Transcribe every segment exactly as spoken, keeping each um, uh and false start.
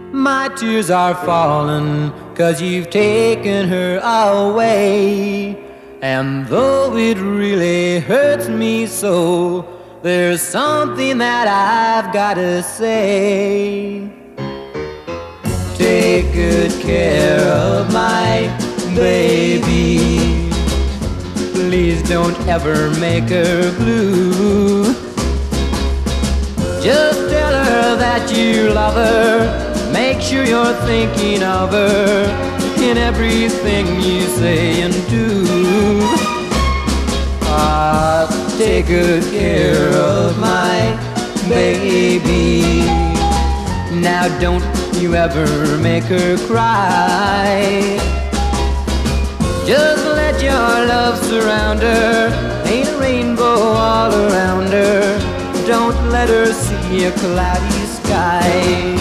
My tears are falling 'cause you've taken her away. And though it really hurts me so, there's something that I've gotta say. Take good care of my baby. Please don't ever make her blue. Just tell her that you love her. Make sure you're thinking of her in everything you say and do. Ah, take good care of my baby. Now don't you ever make her cry. Just let your love surround her. Ain't a rainbow all around her. Don't let her see a cloudy sky.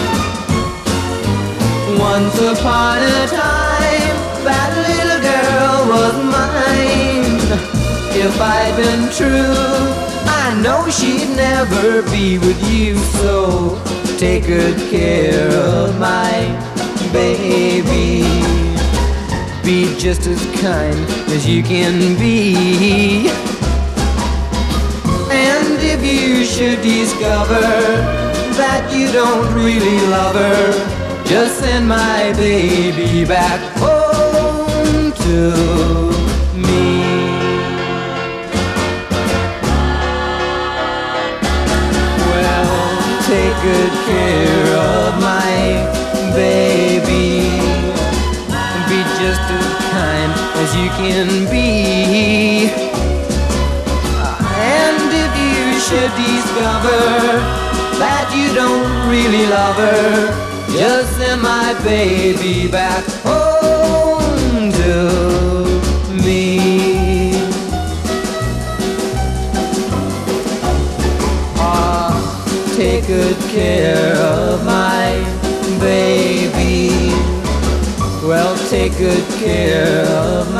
Once upon a time, that little girl was mine. If I'd been true, I know she'd never be with you. So take good care of my baby. Be just as kind as you can be. And if you should discover that you don't really love her, just send my baby back home to me. Well, take good care of my baby. Be just as kind as you can be. And if you should discover that you don't really love her, just send my baby back home to me. Ah, take good care of my baby. Well, take good care of my